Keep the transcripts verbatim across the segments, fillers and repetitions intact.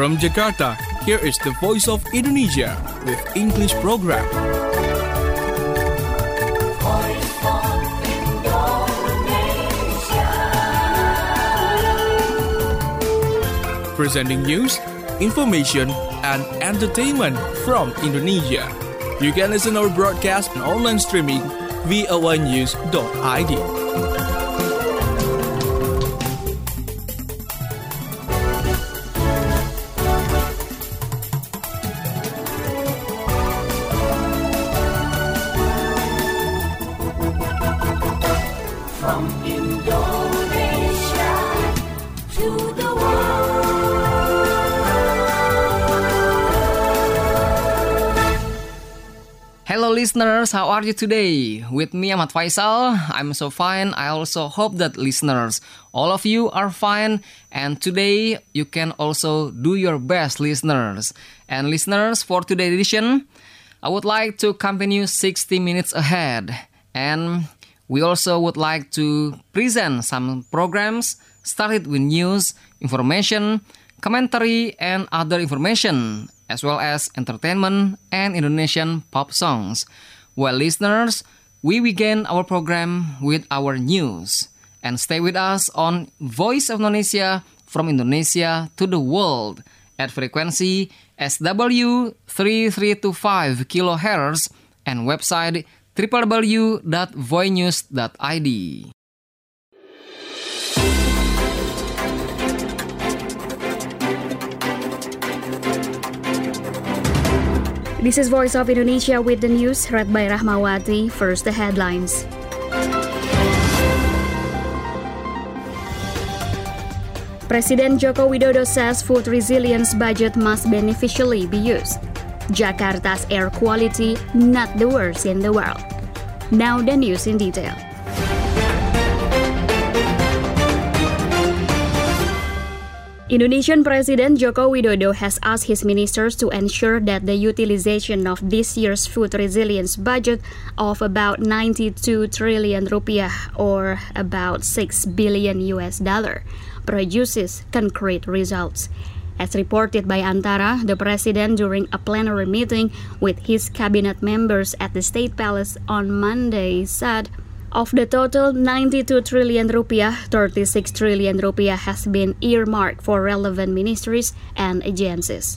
From Jakarta, here is the Voice of Indonesia with English program. Voice of Indonesia. Presenting news, information, and entertainment from Indonesia. You can listen our broadcast and online streaming v o a news dot i d. From Indonesia to the Hello listeners, how are you today? With me Ahmad Faisal, I'm so fine. I also hope that listeners, all of you are fine. And today you can also do your best, listeners. And listeners, for today's edition, I would like to accompany you sixty minutes ahead. And we also would like to present some programs started with news, information, commentary, and other information, as well as entertainment and Indonesian pop songs. Well, listeners, we begin our program with our news. And stay with us on Voice of Indonesia from Indonesia to the world at frequency S W three three two five kilohertz and website w w w dot voinews dot i d. This is Voice of Indonesia with the news read by Rahmawati. First, the headlines. Presiden Joko Widodo says food resilience budget must beneficially be used. Jakarta's air quality not the worst in the world. Now the news in detail. Indonesian President Joko Widodo has asked his ministers to ensure that the utilization of this year's food resilience budget of about ninety-two trillion rupiah or about six billion U S dollar produces concrete results. As reported by Antara, the president during a plenary meeting with his cabinet members at the State Palace on Monday said, of the total ninety-two trillion rupiah, thirty-six trillion rupiah has been earmarked for relevant ministries and agencies.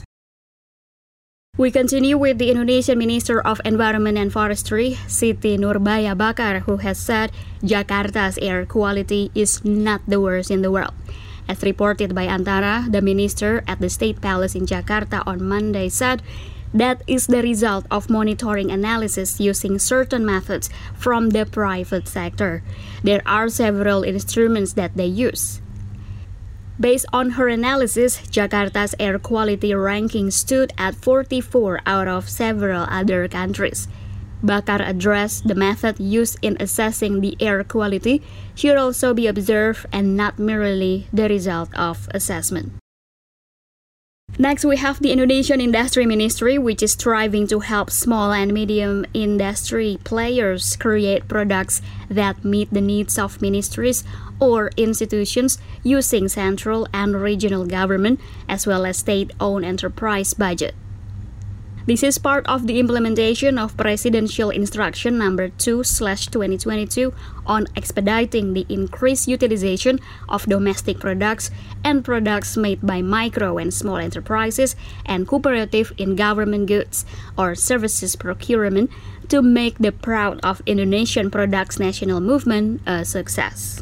We continue with the Indonesian Minister of Environment and Forestry, Siti Nurbaya Bakar, who has said Jakarta's air quality is not the worst in the world. As reported by Antara, the minister at the State Palace in Jakarta on Monday said that is the result of monitoring analysis using certain methods from the private sector. There are several instruments that they use. Based on her analysis, Jakarta's air quality ranking stood at forty-four out of several other countries. Bakar addressed the method used in assessing the air quality should also be observed and not merely the result of assessment. Next, we have the Indonesian Industry Ministry, which is striving to help small and medium industry players create products that meet the needs of ministries or institutions using central and regional government as well as state-owned enterprise budget. This is part of the implementation of Presidential Instruction number two slash twenty twenty-two on expediting the increased utilization of domestic products and products made by micro and small enterprises and cooperative in government goods or services procurement to make the Proud of Indonesian Products national movement a success.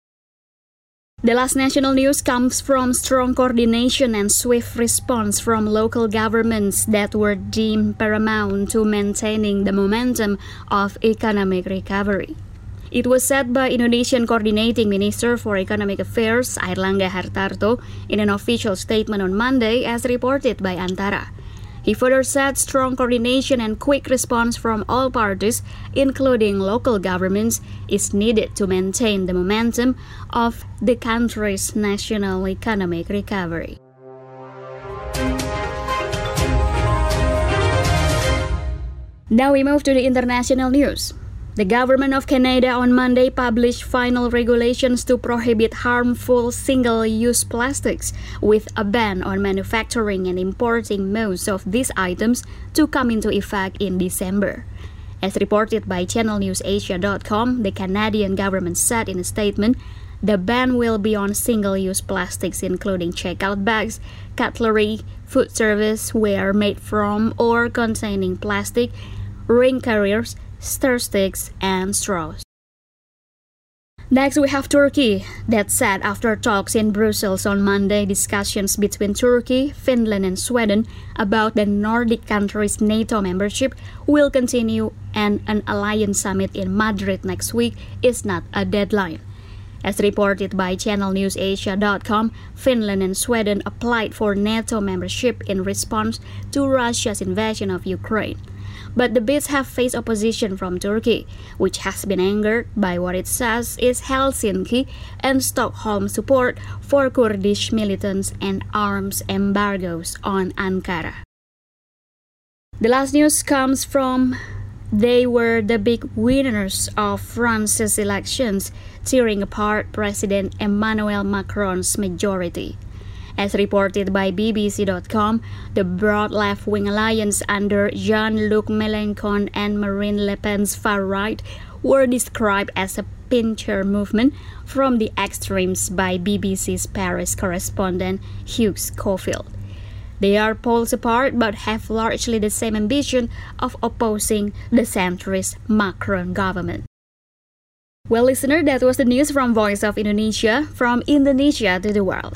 The last national news comes from strong coordination and swift response from local governments that were deemed paramount to maintaining the momentum of economic recovery. It was said by Indonesian Coordinating Minister for Economic Affairs, Airlangga Hartarto, in an official statement on Monday as reported by Antara. He further said strong coordination and quick response from all parties, including local governments, is needed to maintain the momentum of the country's national economic recovery. Now we move to the international news. The government of Canada on Monday published final regulations to prohibit harmful single-use plastics, with a ban on manufacturing and importing most of these items to come into effect in December. As reported by channel news asia dot com, the Canadian government said in a statement, the ban will be on single-use plastics including checkout bags, cutlery, food serviceware made from or containing plastic, ring carriers, stir sticks, and straws. Next, we have Turkey. That said, after talks in Brussels on Monday, discussions between Turkey, Finland, and Sweden about the Nordic countries' NATO membership will continue, and an alliance summit in Madrid next week is not a deadline. As reported by channel news asia dot com, Finland and Sweden applied for NATO membership in response to Russia's invasion of Ukraine. But the bids have faced opposition from Turkey, which has been angered by what it says is Helsinki and Stockholm support for Kurdish militants and arms embargoes on Ankara. The last news comes from they were the big winners of France's elections, tearing apart President Emmanuel Macron's majority. As reported by B B C dot com, the broad left-wing alliance under Jean-Luc Mélenchon and Marine Le Pen's far right were described as a pincher movement from the extremes by B B C's Paris correspondent Hugh Schofield. They are poles apart but have largely the same ambition of opposing the centrist Macron government. Well, listener, that was the news from Voice of Indonesia, from Indonesia to the world.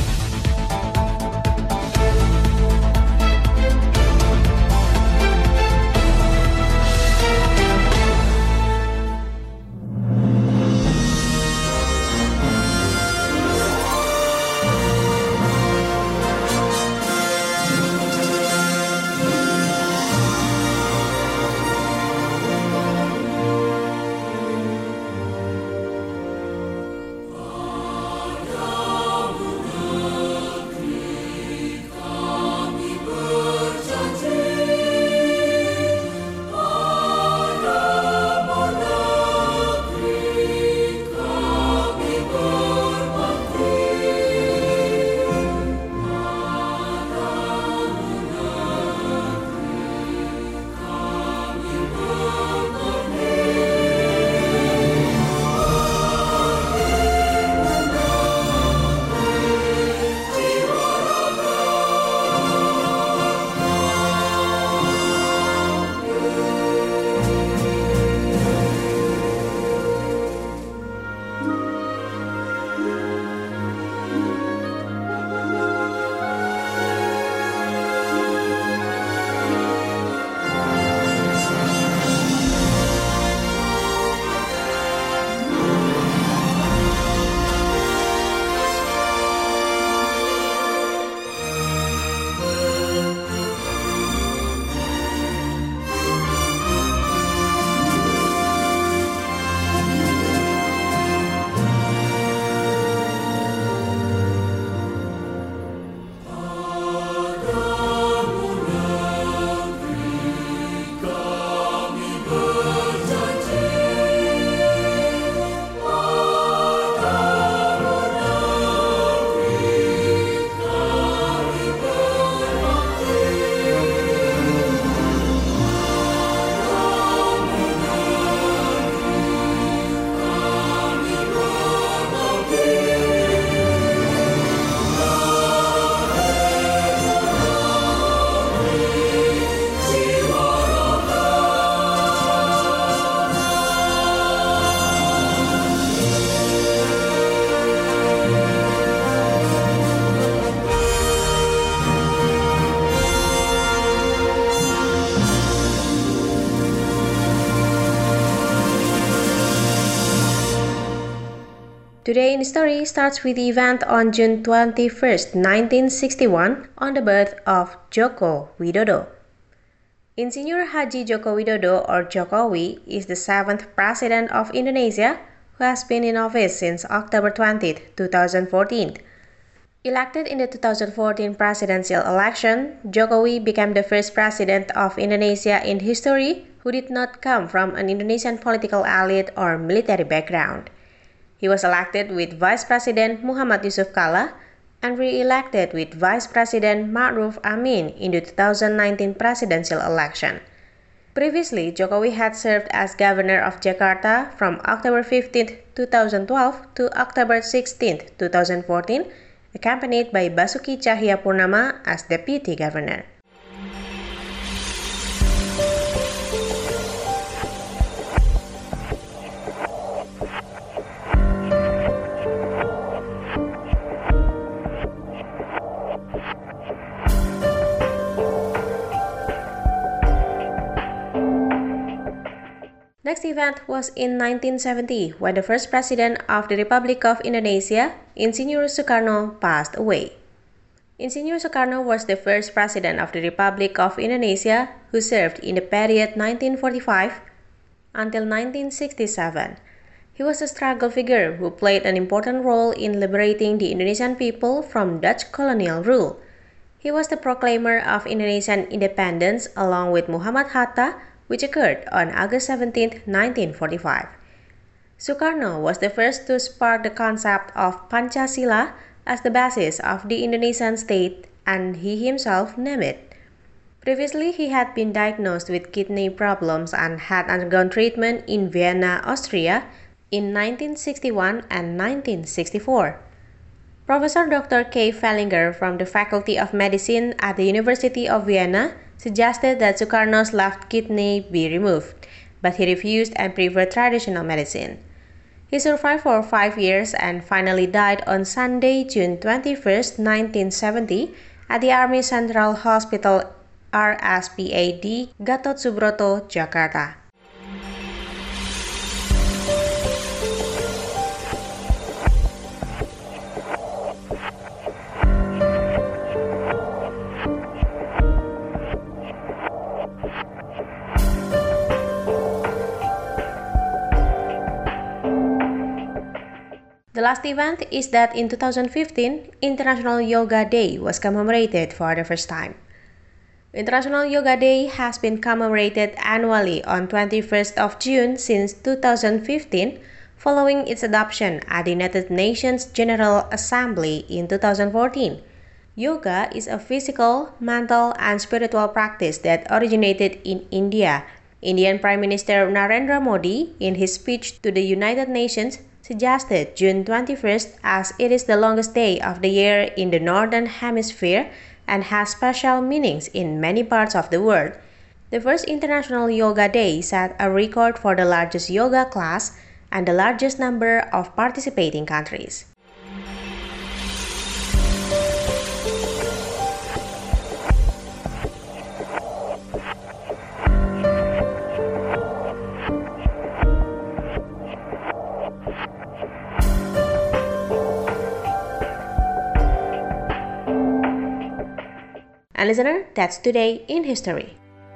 Today in Story starts with the event on June twenty-first, nineteen sixty-one, on the birth of Joko Widodo. Insinyur Haji Joko Widodo, or Jokowi, is the seventh President of Indonesia who has been in office since October twentieth, two thousand fourteen. Elected in the two thousand fourteen presidential election, Jokowi became the first president of Indonesia in history who did not come from an Indonesian political elite or military background. He was elected with Vice President Muhammad Yusuf Kalla and re-elected with Vice President Ma'ruf Amin in the two thousand nineteen presidential election. Previously, Jokowi had served as governor of Jakarta from October fifteenth, two thousand twelve to October sixteenth, two thousand fourteen, accompanied by Basuki Cahayapurnama as deputy governor. Next event was in nineteen seventy, when the first president of the Republic of Indonesia, Insinyur Soekarno, passed away. Insinyur Soekarno was the first president of the Republic of Indonesia who served in the period nineteen forty-five until nineteen sixty-seven. He was a struggle figure who played an important role in liberating the Indonesian people from Dutch colonial rule. He was the proclaimer of Indonesian independence along with Muhammad Hatta, which occurred on August seventeenth, nineteen forty-five. Soekarno was the first to spark the concept of Pancasila as the basis of the Indonesian state, and he himself named it. Previously, he had been diagnosed with kidney problems and had undergone treatment in Vienna, Austria in nineteen sixty-one and nineteen sixty-four. Professor Doctor K. Fellinger from the Faculty of Medicine at the University of Vienna suggested that Soekarno's left kidney be removed, but he refused and preferred traditional medicine. He survived for five years and finally died on Sunday, June twenty-first, nineteen seventy, at the Army Central Hospital R S P A D, Gatot Subroto, Jakarta. The last event is that in two thousand fifteen, International Yoga Day was commemorated for the first time. International Yoga Day has been commemorated annually on twenty-first of June since two thousand fifteen, following its adoption at the United Nations General Assembly in two thousand fourteen. Yoga is a physical, mental, and spiritual practice that originated in India. Indian Prime Minister Narendra Modi, in his speech to the United Nations, suggested June twenty-first as it is the longest day of the year in the Northern Hemisphere and has special meanings in many parts of the world. The first International Yoga Day set a record for the largest yoga class and the largest number of participating countries. And listener, that's Today in History.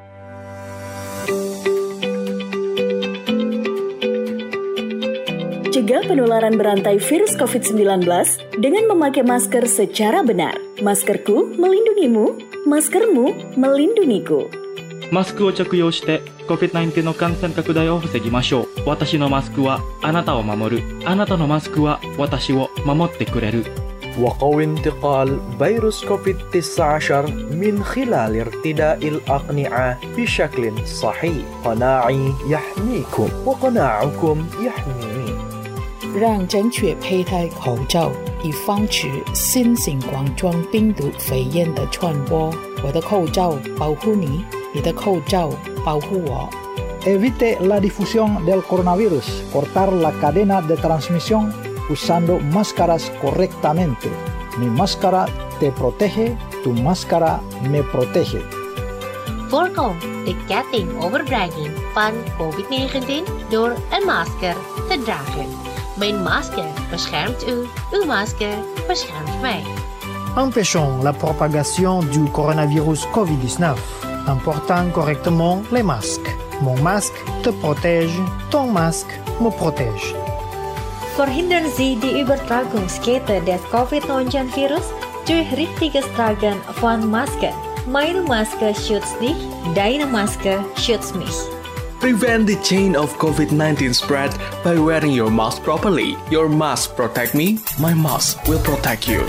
Cegah penularan berantai virus covid sembilan belas dengan memakai masker secara benar. Maskerku melindungimu, maskermu melindungiku. マスクを着用して コビッドナインティーン の感染拡大を防ぎましょう。私のマスクはあなたを守る。あなたのマスクは私を守ってくれる。 وقوي انتقال فيروس كوفيد تسعة عشر من خلال ارتداء الأقنعة بشكل صحيح. قناعي يحميكم وقناعكم يحميني. 让正确佩戴口罩，以防止新型冠状病毒肺炎的传播。我的口罩保护你，你的口罩保护我。 Evite la difusión del coronavirus. Cortar la cadena de transmisión usando máscaras correctamente. Mi máscara te protege, tu máscara me protege. Voorkom de ketting overdraging van covid negentien door een masker te dragen. Mijn masker beschermt u, uw masker beschermt mij. Empêchons la propagation du coronavirus covid dix-neuf en portant correctement les masques. Mon masque te protège, ton masque me protège. Verhindern Sie die Übertragungskette des Covid neunzehn-Virus durch richtiges Tragen von Masken. Meine Maske schützt dich, deine Maske schützt mich. Prevent the chain of COVID nineteen spread by wearing your mask properly. Your mask protect me, my mask will protect you.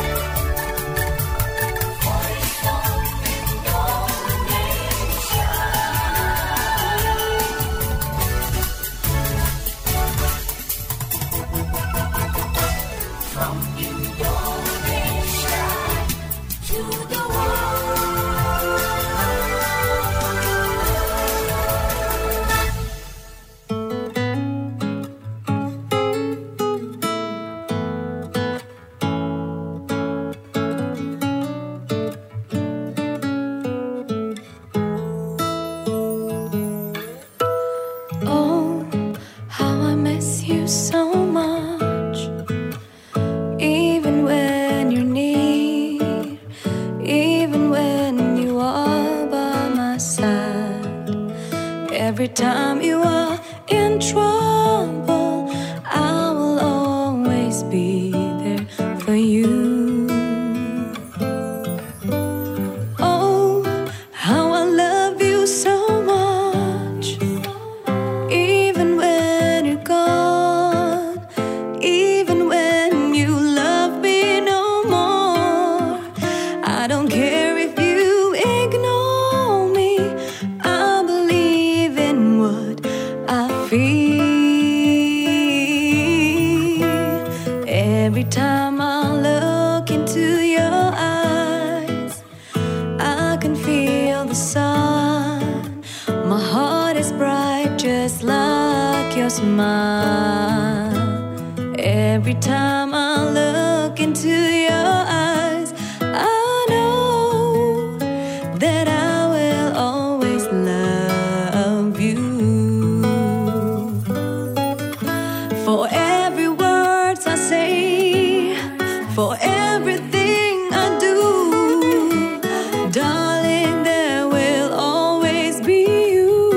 Every time you are in trouble, I will always be there for you. Oh, how I love you so much. Even when you're gone, even when you love me no more, I don't care if you ignore me. I believe in what I feel. Every time I look into your eyes, I can feel the sun. My heart is bright just like your smile. Every time I look into your eyes, I know that I will always love you. For every word I say, for everything I do, darling, there will always be you.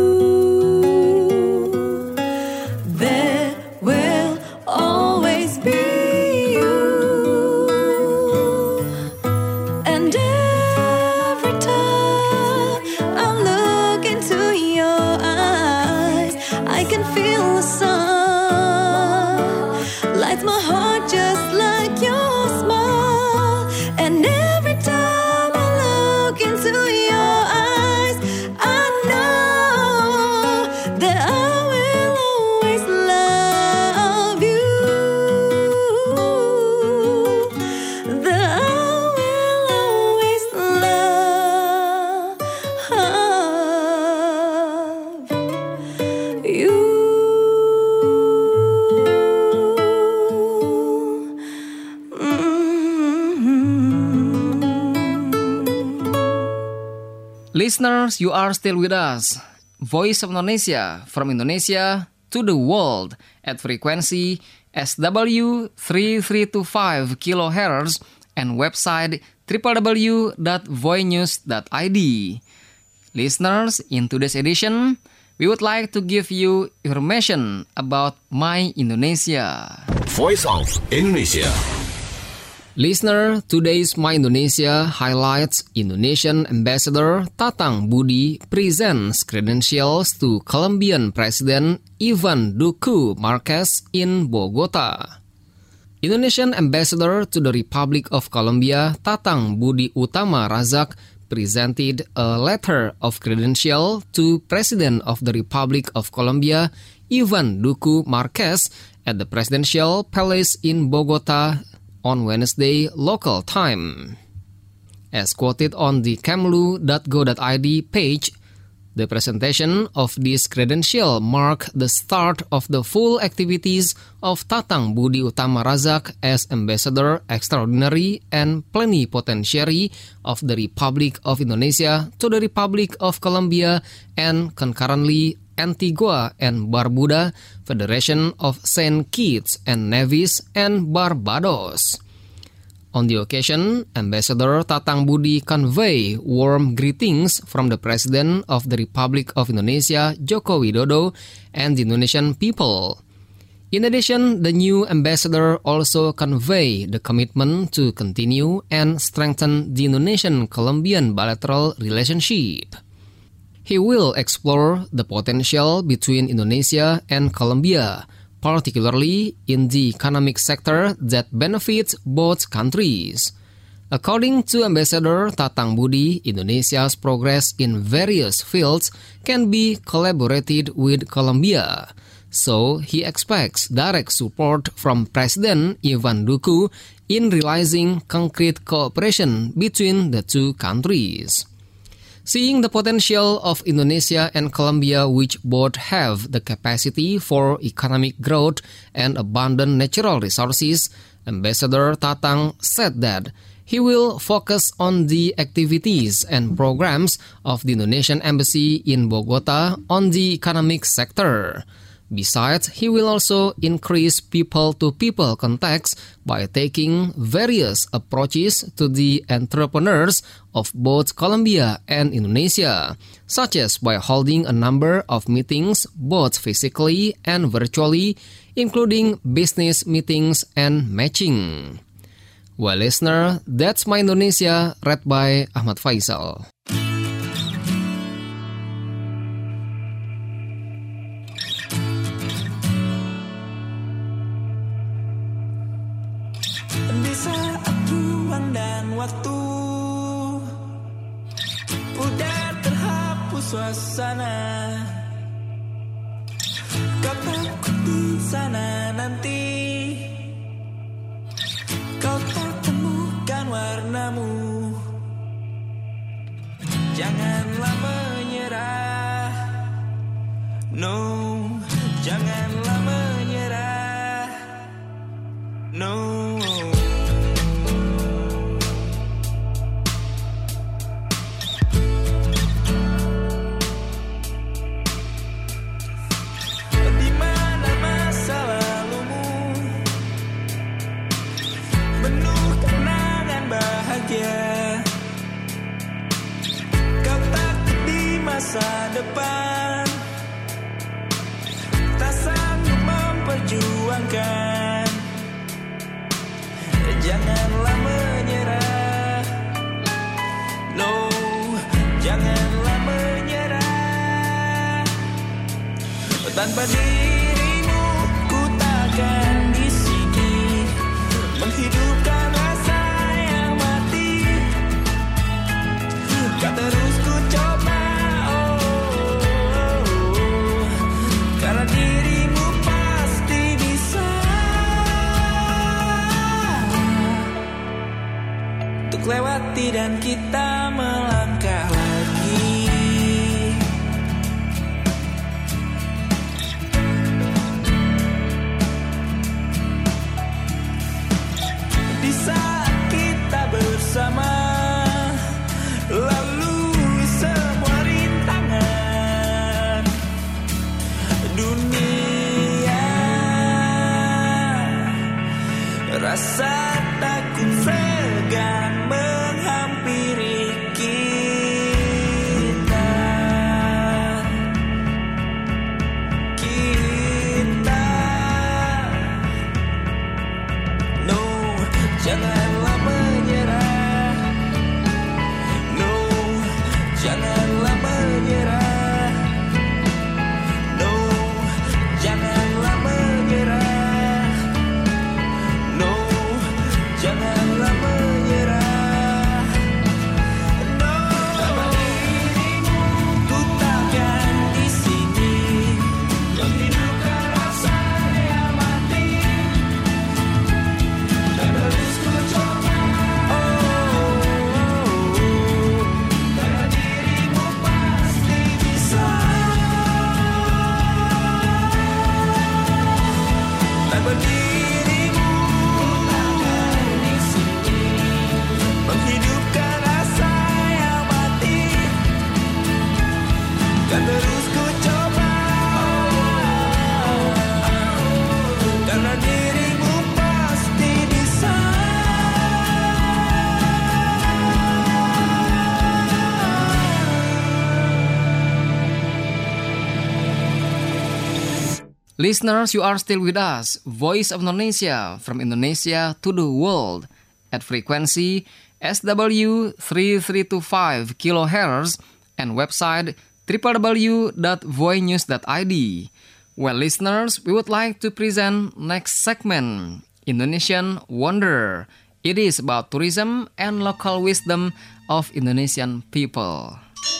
There will always be you. And every time I look into your eyes, I can feel the sun lights my heart just like your smile. And every time I look into your eyes, I know that I will always love you. That I will always love you. Listeners, you are still with us. Voice of Indonesia, from Indonesia to the world at frequency S W three three two five kilohertz and website w w w dot voice news dot i d. Listeners, in today's edition, we would like to give you information about My Indonesia. Voice of Indonesia. Listener, today's My Indonesia highlights Indonesian Ambassador Tatang Budi presents credentials to Colombian President Ivan Duque Marquez in Bogota. Indonesian Ambassador to the Republic of Colombia Tatang Budi Utama Razak presented a letter of credential to President of the Republic of Colombia Ivan Duque Marquez at the Presidential Palace in Bogota on Wednesday local time. As quoted on the camlu dot go dot i d page, the presentation of this credential marked the start of the full activities of Tatang Budi Utama Razak as Ambassador Extraordinary and Plenipotentiary of the Republic of Indonesia to the Republic of Colombia and concurrently Antigua and Barbuda, Federation of Saint Kitts and Nevis, and Barbados. On the occasion, Ambassador Tatang Budi conveyed warm greetings from the President of the Republic of Indonesia, Joko Widodo, and the Indonesian people. In addition, the new ambassador also conveyed the commitment to continue and strengthen the Indonesian-Colombian bilateral relationship. He will explore the potential between Indonesia and Colombia, particularly in the economic sector that benefits both countries. According to Ambassador Tatang Budi, Indonesia's progress in various fields can be collaborated with Colombia. So, he expects direct support from President Ivan Duque in realizing concrete cooperation between the two countries. Seeing the potential of Indonesia and Colombia, which both have the capacity for economic growth and abundant natural resources, Ambassador Tatang said that he will focus on the activities and programs of the Indonesian Embassy in Bogota on the economic sector. Besides, he will also increase people-to-people contacts by taking various approaches to the entrepreneurs of both Colombia and Indonesia, such as by holding a number of meetings both physically and virtually, including business meetings and matching. Well, listener, that's my Indonesia, read by Ahmad Faisal. Di saat ruang dan waktu udah terhapus suasana, kau takut di sana nanti kau tak temukan warnamu. Janganlah menyerah, no, janganlah menyerah, no. Masa depan tak sanggup memperjuangkan, janganlah menyerah, no, janganlah menyerah. Tanpa dirimu ku takkan di sini menghidupkan rasa yang mati. Kau terus ku coba, dirimu pasti bisa untuk lewati dan kita melangkah lagi. Di saat kita bersama lalui semua rintangan dunia, rasa takut segan menghampiri kita. Listeners, you are still with us, Voice of Indonesia, from Indonesia to the world, at frequency S W three three two five kilohertz and website w w w dot voinews dot i d. Well, listeners, we would like to present next segment, Indonesian Wonder. It is about tourism and local wisdom of Indonesian people.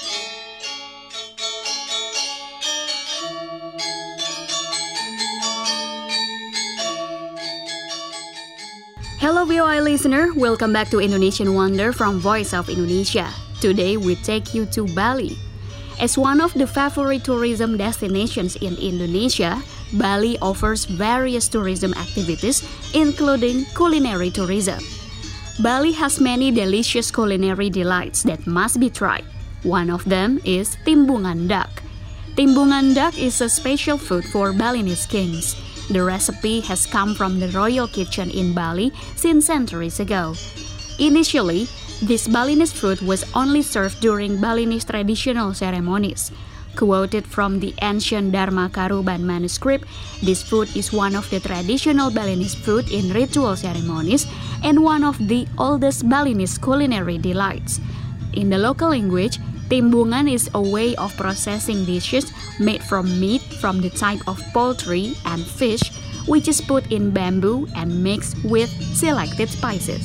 Hello V O I listener, welcome back to Indonesian Wonder from Voice of Indonesia. Today we take you to Bali. As one of the favorite tourism destinations in Indonesia, Bali offers various tourism activities, including culinary tourism. Bali has many delicious culinary delights that must be tried. One of them is timbungan duck. Timbungan duck is a special food for Balinese kings. The recipe has come from the royal kitchen in Bali since centuries ago. Initially, this Balinese food was only served during Balinese traditional ceremonies. Quoted from the ancient Dharmakaruban manuscript, this food is one of the traditional Balinese food in ritual ceremonies and one of the oldest Balinese culinary delights. In the local language, timbungan is a way of processing dishes made from meat from the type of poultry and fish, which is put in bamboo and mixed with selected spices.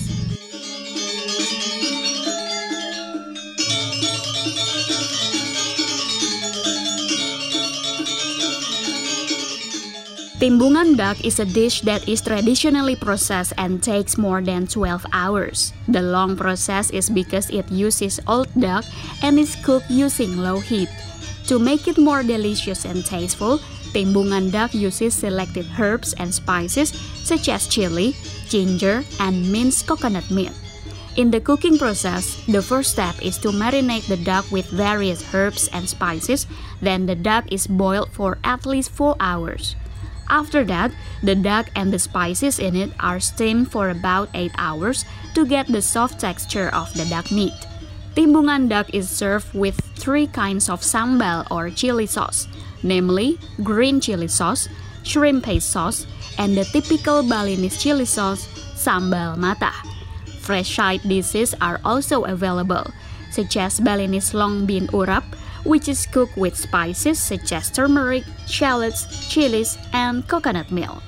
Timbungan duck is a dish that is traditionally processed and takes more than twelve hours. The long process is because it uses old duck and is cooked using low heat. To make it more delicious and tasteful, timbungan duck uses selected herbs and spices such as chili, ginger, and minced coconut meat. In the cooking process, the first step is to marinate the duck with various herbs and spices, then the duck is boiled for at least four hours. After that, the duck and the spices in it are steamed for about eight hours to get the soft texture of the duck meat. Timbungan duck is served with three kinds of sambal or chili sauce, namely green chili sauce, shrimp paste sauce, and the typical Balinese chili sauce, sambal mata. Fresh side dishes are also available, such as Balinese long bean urap, which is cooked with spices such as turmeric, shallots, chilies, and coconut milk.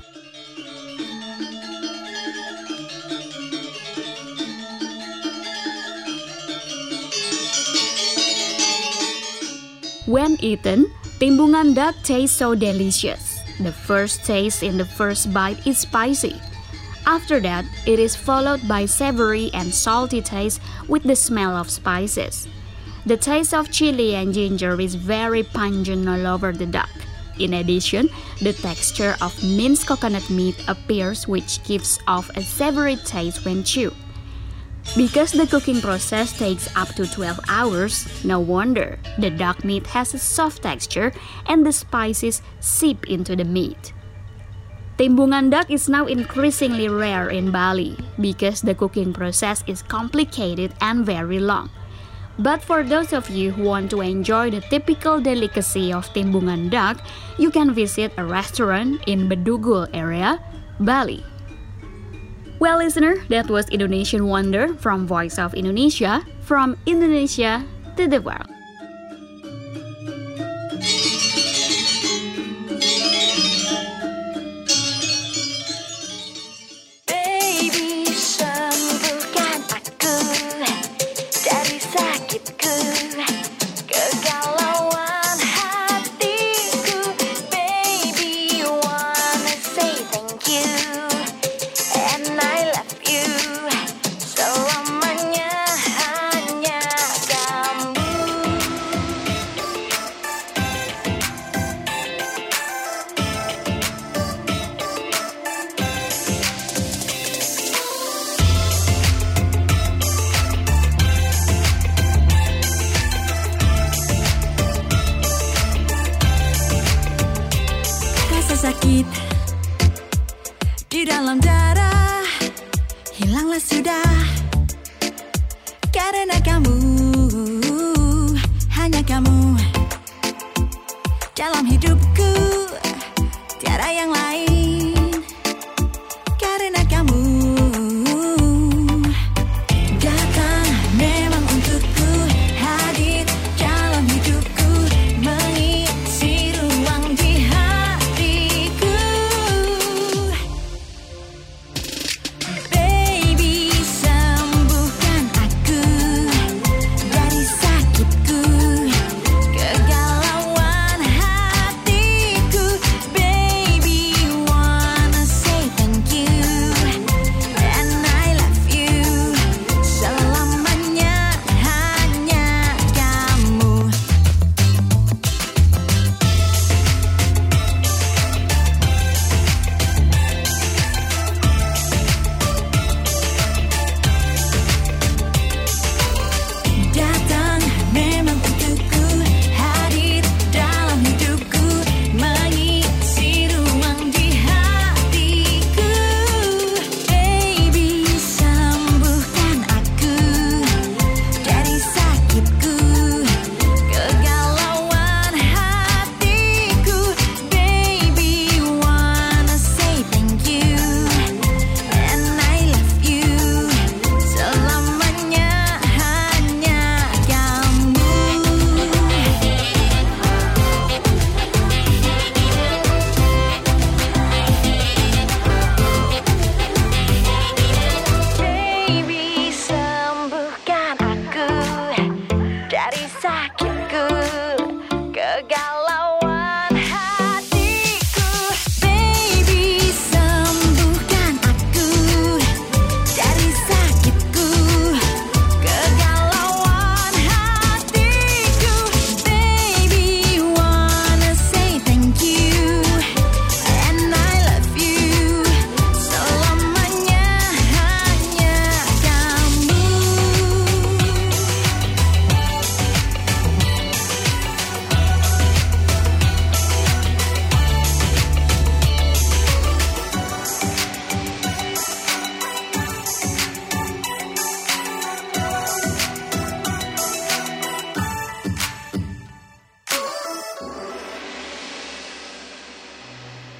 When eaten, timbungan duck tastes so delicious. The first taste in the first bite is spicy. After that, it is followed by savory and salty taste with the smell of spices. The taste of chili and ginger is very pungent all over the duck. In addition, the texture of minced coconut meat appears, which gives off a savory taste when chewed. Because the cooking process takes up to twelve hours, no wonder the duck meat has a soft texture and the spices seep into the meat. Timbungan duck is now increasingly rare in Bali because the cooking process is complicated and very long. But for those of you who want to enjoy the typical delicacy of timbungan duck, you can visit a restaurant in Bedugul area, Bali. Well, listener, that was Indonesian Wonder from Voice of Indonesia, from Indonesia to the world. Sakit di dalam darah hilanglah sudah karena kamu, hanya kamu dalam hidupku, tiada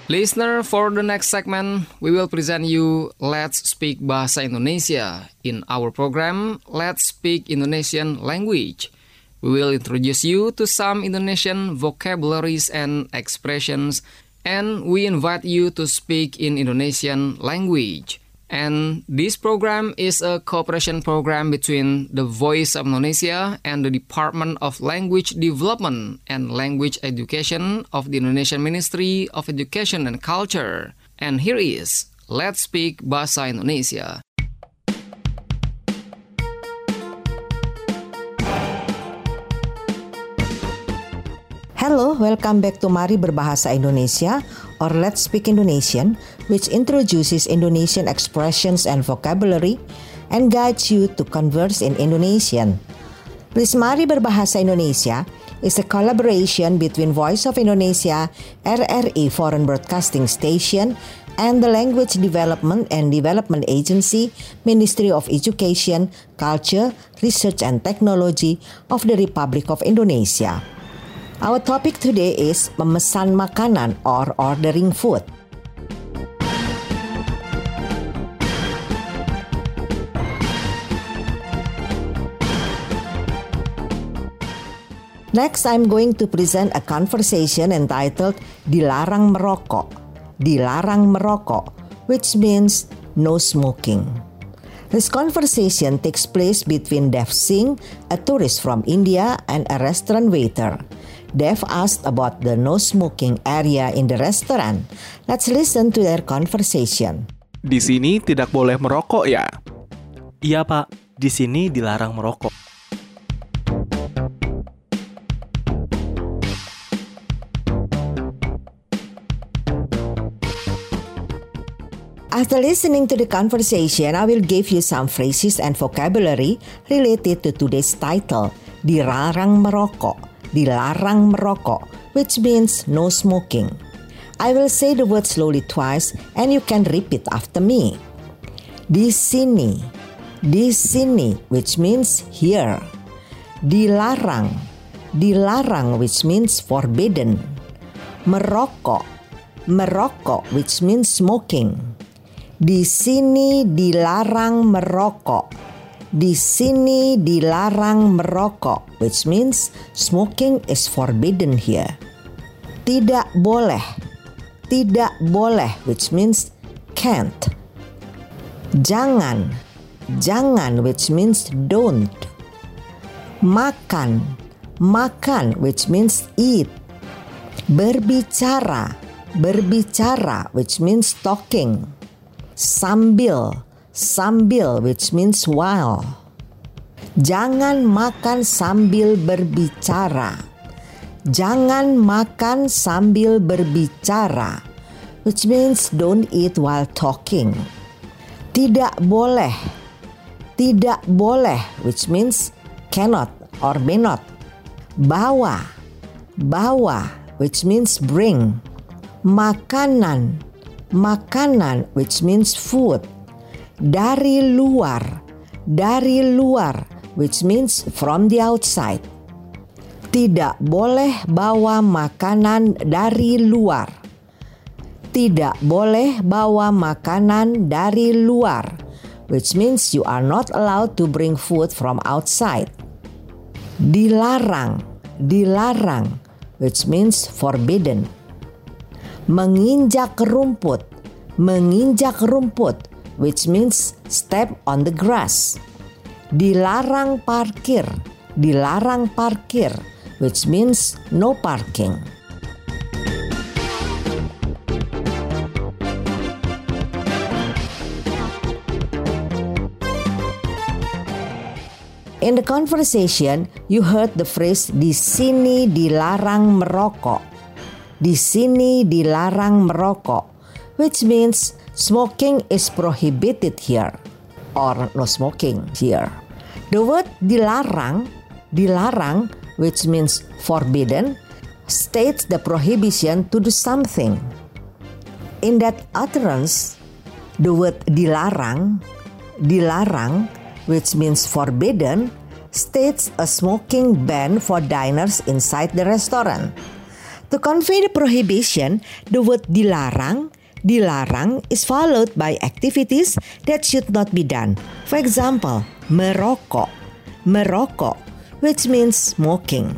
Listener, for the next segment, we will present you Let's Speak Bahasa Indonesia. In our program, Let's Speak Indonesian Language. We will introduce you to some Indonesian vocabularies and expressions, and we invite you to speak in Indonesian language. And this program is a cooperation program between the Voice of Indonesia and the Department of Language Development and Language Education of the Indonesian Ministry of Education and Culture. And here is Let's Speak Bahasa Indonesia. Hello, welcome back to Mari Berbahasa Indonesia or Let's Speak Indonesian, which introduces Indonesian expressions and vocabulary and guides you to converse in Indonesian. Please, Mari Berbahasa Indonesia is a collaboration between Voice of Indonesia, R R I Foreign Broadcasting Station, and the Language Development and Development Agency, Ministry of Education, Culture, Research and Technology of the Republic of Indonesia. Our topic today is memesan makanan or ordering food. Next, I'm going to present a conversation entitled Dilarang Merokok. Dilarang Merokok, which means no smoking. This conversation takes place between Dev Singh, a tourist from India, and a restaurant waiter. Dev asked about the no smoking area in the restaurant. Let's listen to their conversation. Di sini tidak boleh merokok ya? Iya Pak, di sini dilarang merokok. After listening to the conversation, I will give you some phrases and vocabulary related to today's title, Dilarang Merokok. Dilarang merokok, which means no smoking. I will say the word slowly twice and you can repeat after me. Di sini, di sini, which means here. Dilarang, dilarang, which means forbidden. Merokok, merokok, which means smoking. Di sini dilarang merokok. Di sini dilarang merokok, which means smoking is forbidden here. Tidak boleh, tidak boleh, which means can't. Jangan, jangan, which means don't. Makan, makan, which means eat. Berbicara, berbicara, which means talking. Sambil, sambil, which means while. Jangan makan sambil berbicara. Jangan makan sambil berbicara, which means don't eat while talking. Tidak boleh. Tidak boleh, which means cannot or may not. Bawa. Bawa, which means bring. Makanan. Makanan, which means food. Dari luar, dari luar, which means from the outside. Tidak boleh bawa makanan dari luar. Tidak boleh bawa makanan dari luar, which means you are not allowed to bring food from outside. Dilarang, dilarang, which means forbidden. Menginjak rumput, menginjak rumput, which means step on the grass. Dilarang parkir, dilarang parkir, which means no parking. In the conversation, you heard the phrase di sini dilarang merokok. Di sini dilarang merokok, which means smoking is prohibited here or no smoking here. The word dilarang, dilarang, which means forbidden, states the prohibition to do something. In that utterance, the word dilarang, dilarang, which means forbidden, states a smoking ban for diners inside the restaurant. To convey the prohibition, the word dilarang, dilarang is followed by activities that should not be done. For example, merokok, merokok, which means smoking.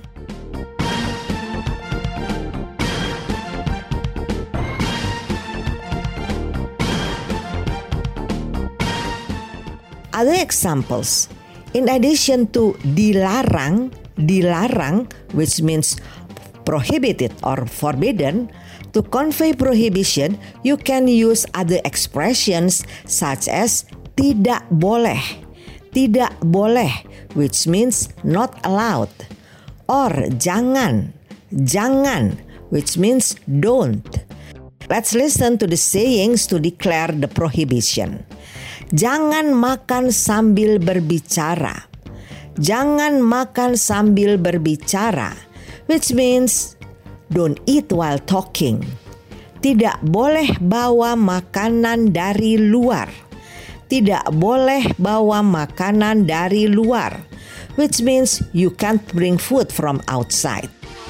Other examples, in addition to dilarang, dilarang, which means prohibited or forbidden, to convey prohibition, you can use other expressions such as tidak boleh, tidak boleh, which means not allowed, or jangan, jangan, which means don't. Let's listen to the sayings to declare the prohibition. Jangan makan sambil berbicara. Jangan makan sambil berbicara, which means don't eat while talking. Tidak boleh bawa makanan dari luar. Tidak boleh bawa makanan dari luar, which means you can't bring food from outside.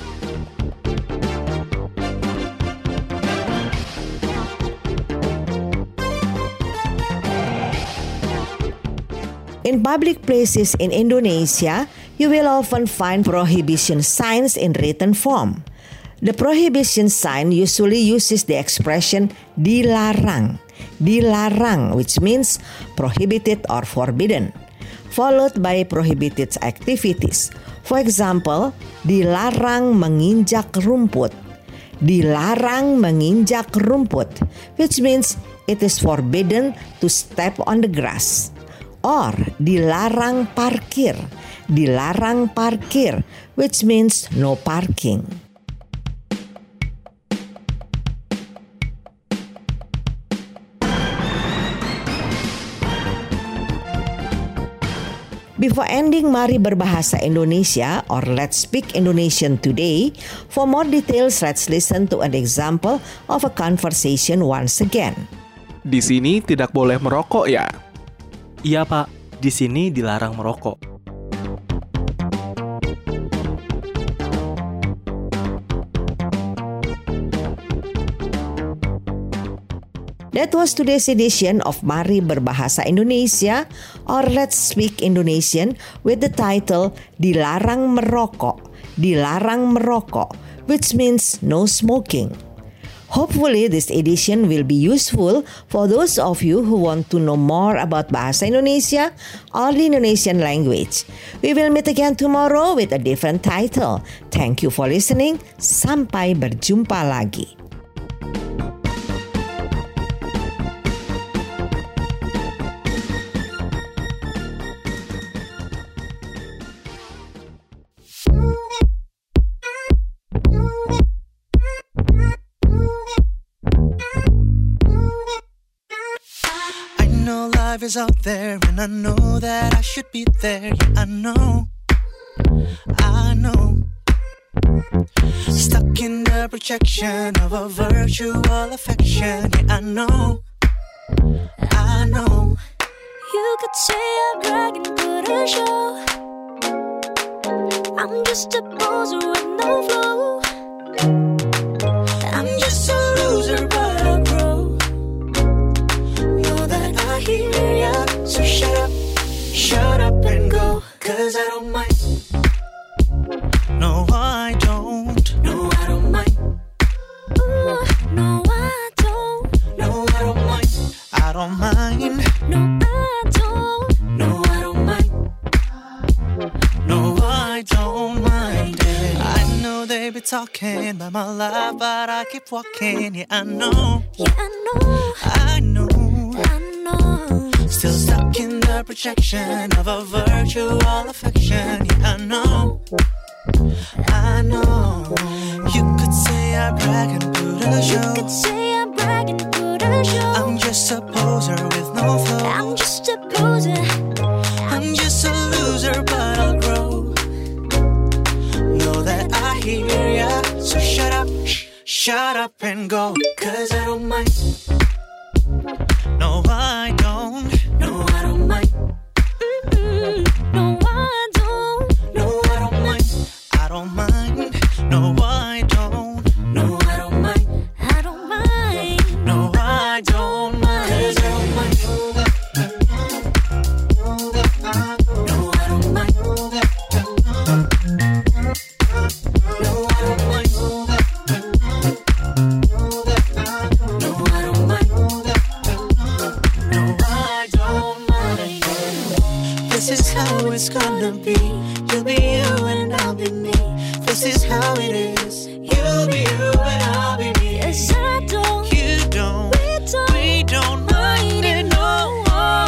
In public places in Indonesia, you will often find prohibition signs in written form. The prohibition sign usually uses the expression dilarang, dilarang, which means prohibited or forbidden, followed by prohibited activities. For example, dilarang menginjak rumput, dilarang menginjak rumput, which means it is forbidden to step on the grass. Or dilarang parkir, dilarang parkir, which means no parking. Before ending, mari berbahasa Indonesia or let's speak Indonesian today. For more details, let's listen to an example of a conversation once again. Di sini tidak boleh merokok ya? Iya Pak, di sini dilarang merokok. That was today's edition of Mari Berbahasa Indonesia or Let's Speak Indonesian with the title Dilarang Merokok, Dilarang Merokok, which means no smoking. Hopefully, this edition will be useful for those of you who want to know more about Bahasa Indonesia or the Indonesian language. We will meet again tomorrow with a different title. Thank you for listening. Sampai berjumpa lagi. Life is out there and I know that I should be there. Yeah, I know, I know. Stuck in the projection of a virtual affection. Yeah, I know, I know. You could say I'm bragging, put a show. I'm just a poser with no flow. I'm just a loser, but I'll grow. Know that I hear ya, so shut up, shut up and go. Cause I don't mind. No, I don't. No, I don't mind. Ooh, no, I don't. No, I don't mind. I don't mind. No, I don't. No, I don't mind. No, I don't mind it. I know they be talking about my life, but I keep walking. Yeah, I know. Yeah, I know. I know. I know. Still stuck in the projection of a virtual affection. Yeah, I know. I know. You could say I brag and put a show. You could say I brag and put a show. I'm just a poser with no flow. I'm just a poser. I'm just a loser, but I'll grow. Know that I hear ya, so shut up, shh, shut up and go. Cause I don't mind. No, I don't. No, I don't mind. Mm-mm. No, I don't. No, I don't mind. I don't mind. No, I don't. how it's gonna be. You'll be you and I'll be me. This is how it is. You'll be you and I'll be me. Yes, I don't. You don't. We don't. We don't mind it, no.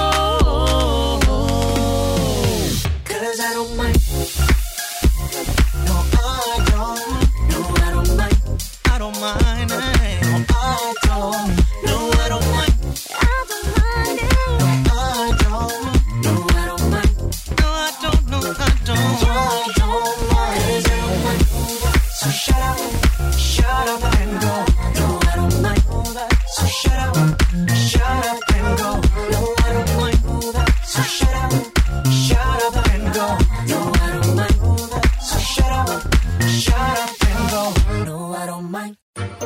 Cause I don't mind. No, I don't. No, I don't mind. I don't mind. No, I don't. No, I don't mind. I don't mind it. No, I don't. No, I don't mind. No, I don't. No, I don't. I don't mind. I don't mind. So shut up, shut up and go. No, I don't mind. So shut up, shut up and go. No, I don't mind. So shut up, shut up and go. No, I don't mind. So shut up, shut up and go. No, I don't mind.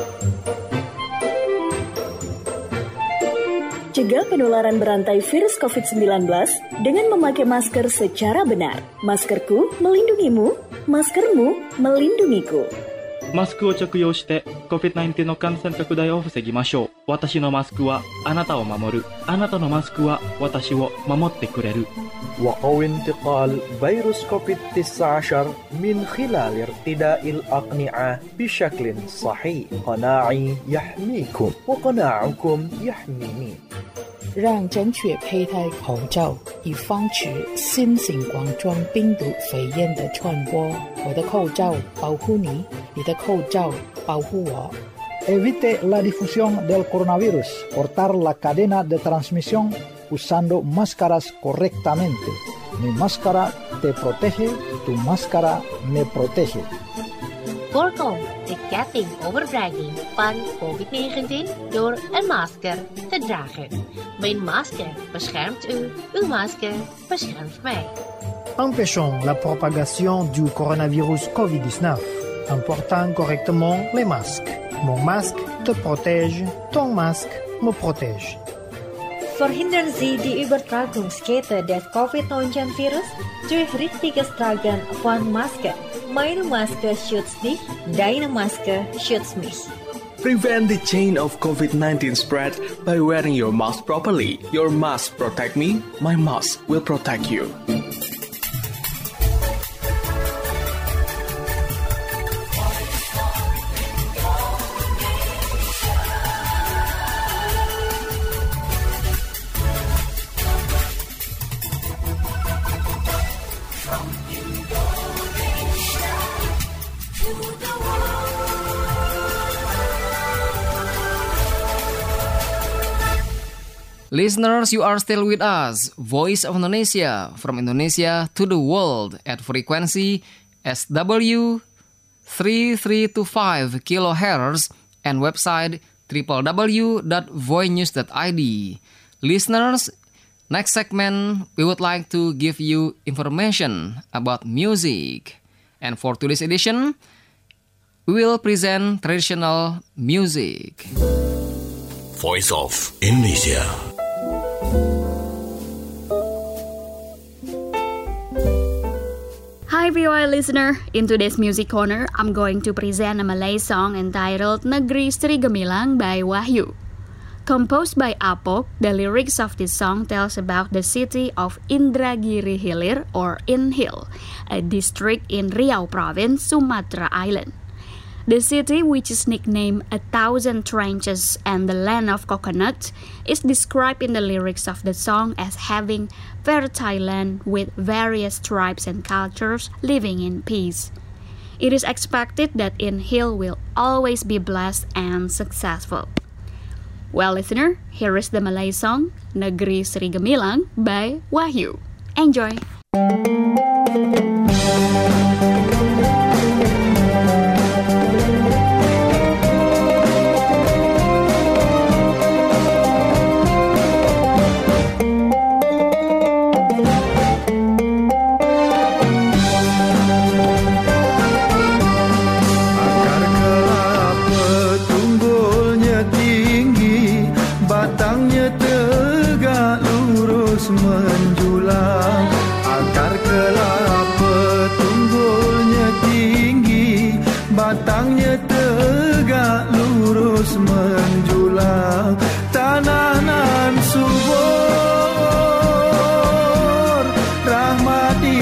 Cegah penularan berantai virus covid sembilan belas dengan memakai masker secara benar. Maskerku melindungimu, maskermu melindungiku. マスクを着用して コビッドナインティーン の感染拡大を防ぎましょう。私のマスクはあなたを守る。あなたのマスクは私を守ってくれる。 وقو انتقال فيروس كوفيد تسعة عشر من خلال ارتداء الأقنعة بشكل صحيح. قناعي يحميكم وقناعكم يحميني. 让正确佩戴口罩，以防止新型冠状病毒肺炎的传播。我的口罩保护你，你的口罩保护我。 Evite la difusión del coronavirus. Cortar la cadena de transmisión usando máscaras correctamente. Mi máscara te protege, tu máscara me protege. Voorkom de ketting overdraging van covid negentien door een masker te dragen. Mijn masker beschermt u, uw masker beschermt mij. Empêchons la propagation du coronavirus covid dix-neuf en portant correctement les masques. Mon masque te protège, ton masque me protège. Verhindern Sie die Übertragungskette des covid neunzehn Virus durch richtiges Tragen von Maske. Meine Maske schützt dich, deine Maske schützt mich. Prevent the chain of covid nineteen spread by wearing your mask properly. Your mask protect me, my mask will protect you. Listeners, you are still with us, Voice of Indonesia, from Indonesia to the world at frequency S W three three two five kilohertz and website w w w dot voice news dot i d. Listeners, next segment we would like to give you information about music. And for today's edition, we will present traditional music. Voice of Indonesia. Hi V O I listener, in today's music corner, I'm going to present a Malay song entitled Negeri Sri Gemilang by Wahyu. Composed by Apok, the lyrics of this song tells about the city of Indragiri Hilir or Inhil, a district in Riau Province, Sumatra Island. The city, which is nicknamed A Thousand Trenches and the Land of Coconut, is described in the lyrics of the song as having fertile land with various tribes and cultures living in peace. It is expected that Inhil will always be blessed and successful. Well, listener, here is the Malay song Negeri Sri Gemilang by Wahyu. Enjoy! menjulang, akar kelapa tunggulnya tinggi, batangnya tegak lurus menjulang, tanah nan subur, rahmati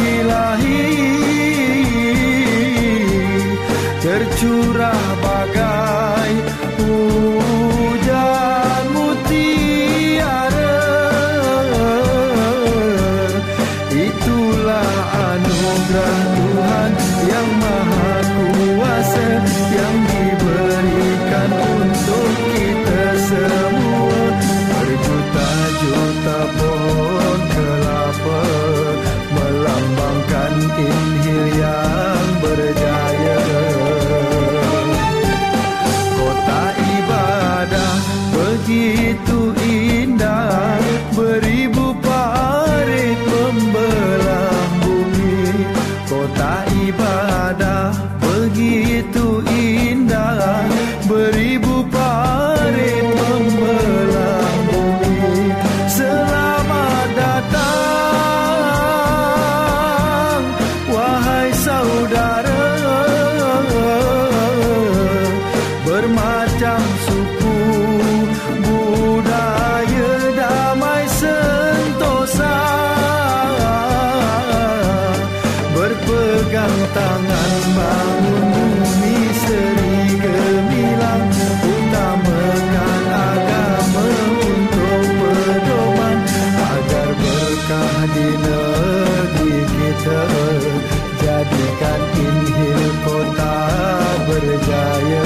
begitu indah, beribu parit membelah bumi. Kota ibadah begitu indah, beribu parit membelah bumi. Selamat datang, wahai saudara, bermacam suku, budaya damai sentosa, berpegang tangan bangun bumi seri gemilang, utamakan agama untuk pedoman, agar berkah di negeri kita, jadikan Inhil kota berjaya.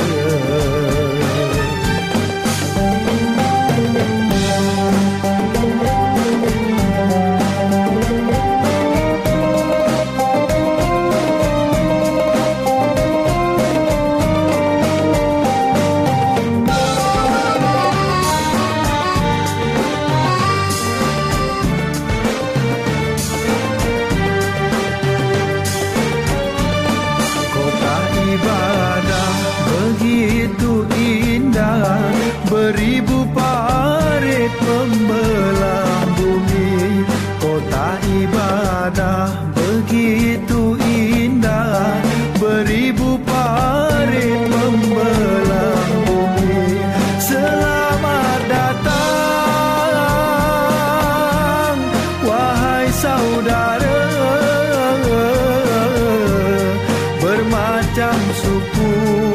Beribu parit membelah bumi. Kota ibadah begitu indah, beribu parit membelah bumi. Selamat datang, wahai saudara, bermacam suku,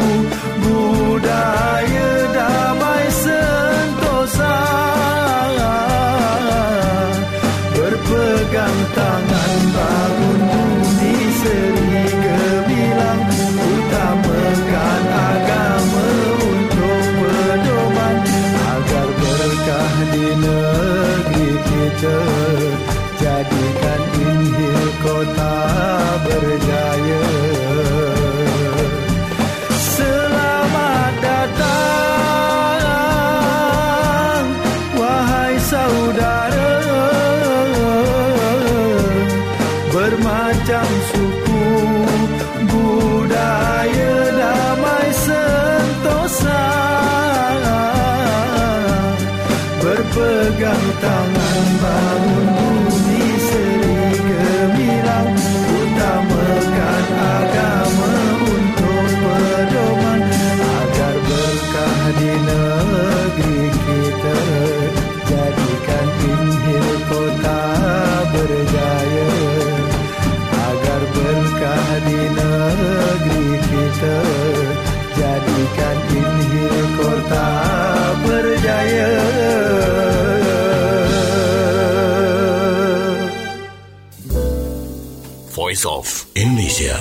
budaya damai sentosa, berpegang tangan bangun bumi seri gemilang, utamakan agama untuk pedoman, agar berkah di negeri kita, jadikan Inhil kota berjaya. Selamat datang, wahai saudara, bermacam suku, budaya damai sentosa, berpegang tangan bangun bumi seri gemilang, utamakan agama untuk pedoman, agar berkah di negeri kita, jadikan Inhil kota berjaya, agar berkah di negeri kita, jadikan Inhil kota berjaya. Voice of Indonesia.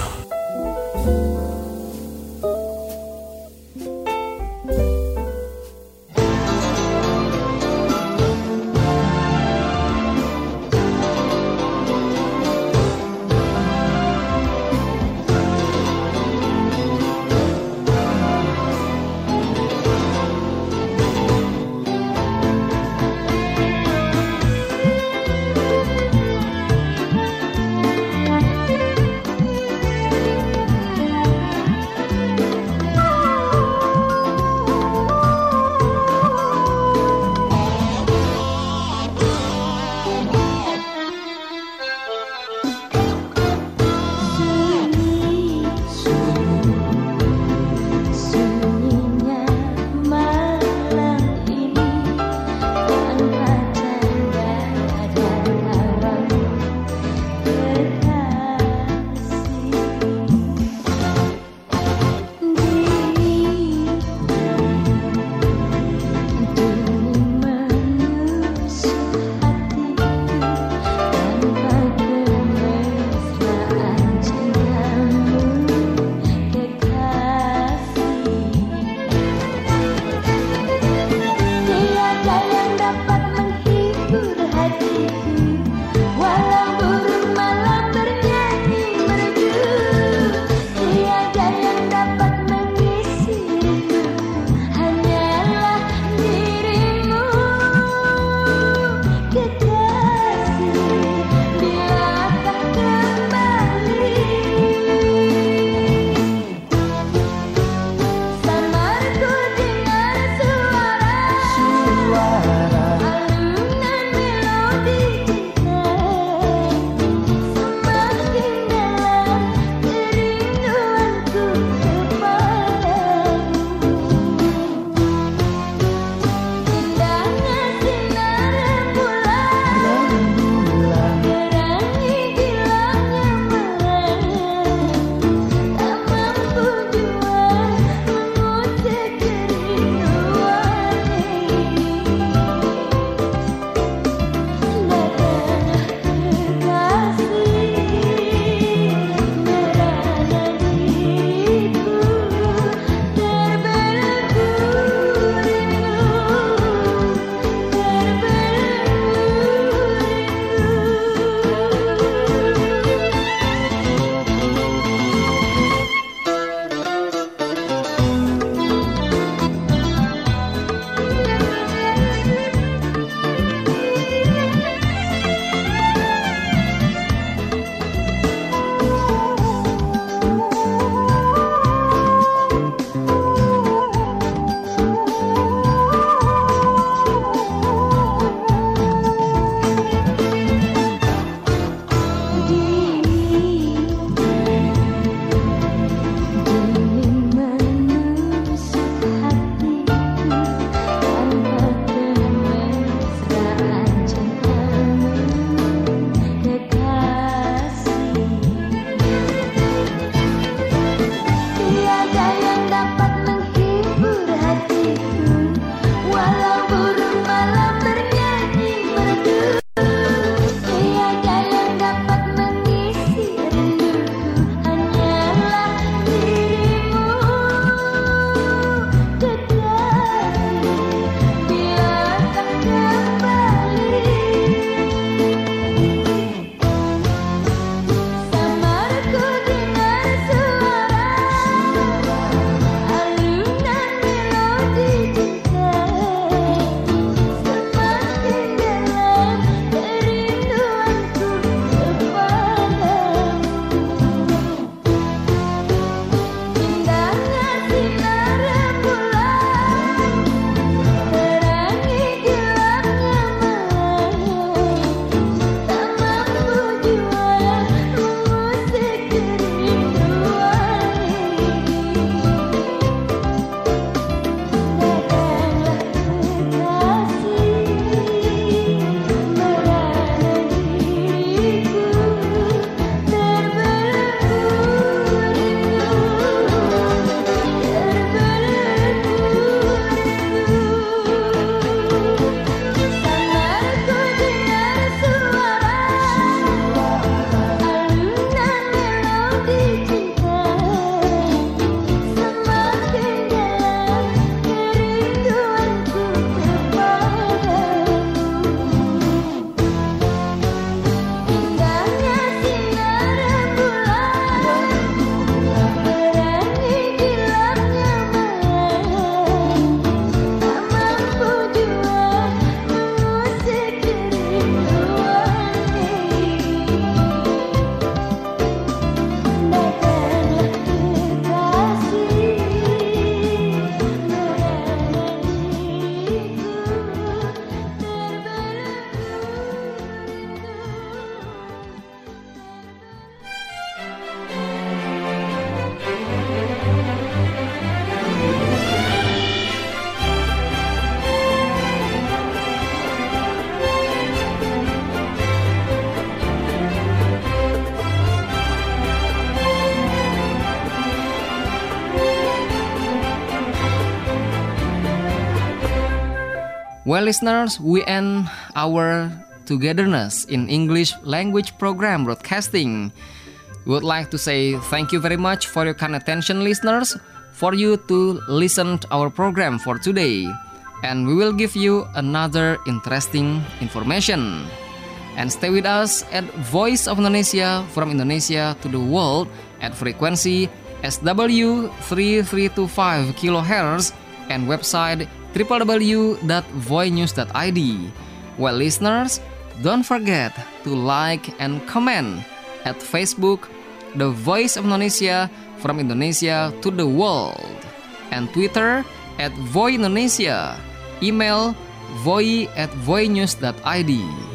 Well, listeners, we end our togetherness in English language program broadcasting. We would like to say thank you very much for your kind attention, listeners, for you to listen to our program for today. And we will give you another interesting information. And stay with us at Voice of Indonesia from Indonesia to the world at frequency S W three three two five kilohertz and website w w w dot voy news dot i d. Well, listeners, don't forget to like and comment at Facebook, The Voice of Indonesia from Indonesia to the world, and Twitter at Voy Indonesia, email voy at voy news dot i d.